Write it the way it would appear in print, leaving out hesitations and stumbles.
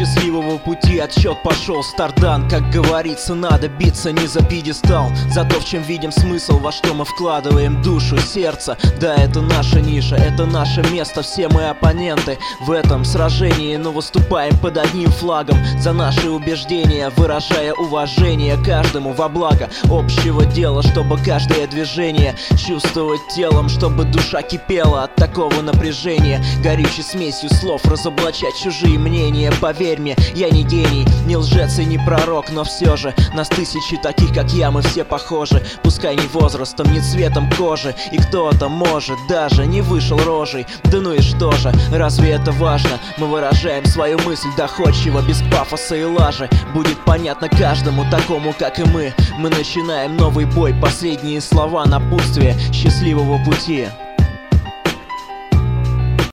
счастливого пути отсчет пошел. Старт-дан, как говорится, надо биться не за пьедестал, за то, в чем видим смысл, во что мы вкладываем душу, сердце. Да, это наша ниша, это наше место, все мы оппоненты в этом сражении, но выступаем под одним флагом за наши убеждения, выражая уважение каждому во благо общего дела, чтобы каждое движение чувствовать телом, чтобы душа кипела от такого напряжения, горючей смесью слов разоблачать чужие мнения. Поверь мне, я не гений, не лжец и не пророк, но все же нас тысячи таких, как я, мы все похожи. Пускай не возрастом, не цветом кожи, и кто-то, может, даже не вышел рожей. Да ну и что же, разве это важно? Мы выражаем свою мысль доходчиво, без пафоса и лажи. Будет понятно каждому такому, как и мы. Мы начинаем новый бой, последние слова напутствия счастливого пути.